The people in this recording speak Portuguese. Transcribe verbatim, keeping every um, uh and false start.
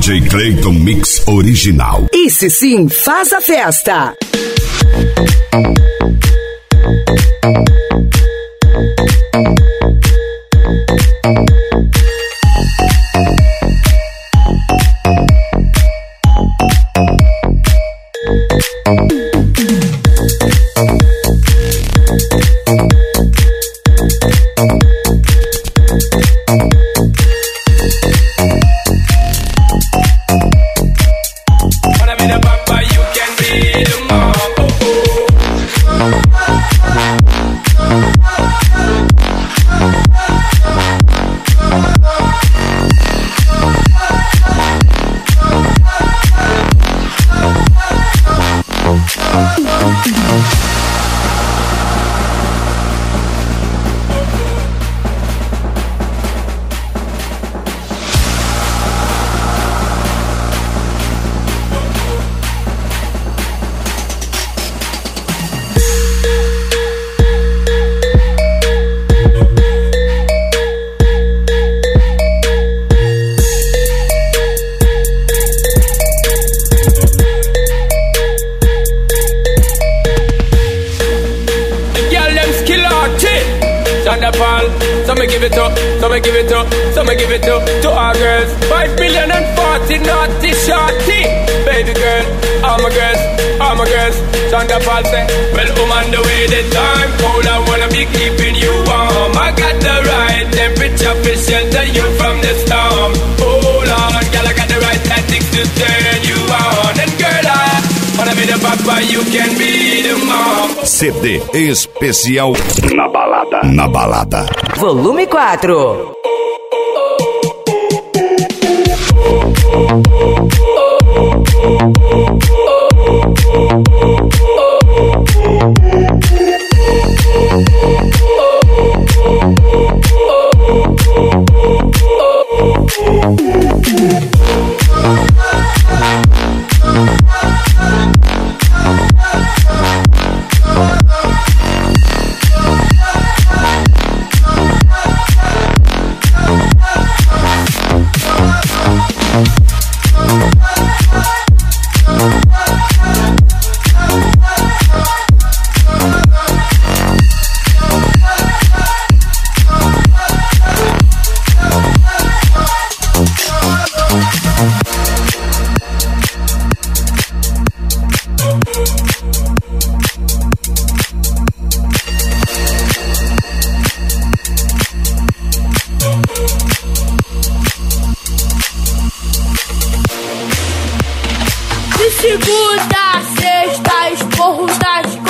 J Clayton Mix Original. Esse sim faz a festa. So me give it up, so me give it up, so me give it up to our girls. Five million and forty naughty shorty. Baby girl, all my girls, all my girls. Shonda Paul say, well, I'm on the way, the time cold, I wanna be keeping you warm. I got the right temperature to shelter you from the storm. Hold on, girl, I got the right tactics to turn you on. And girl, I wanna be the papa, you can be the mom. C D especial na balada, na balada. Volume quatro. Segunda, sexta, esporro das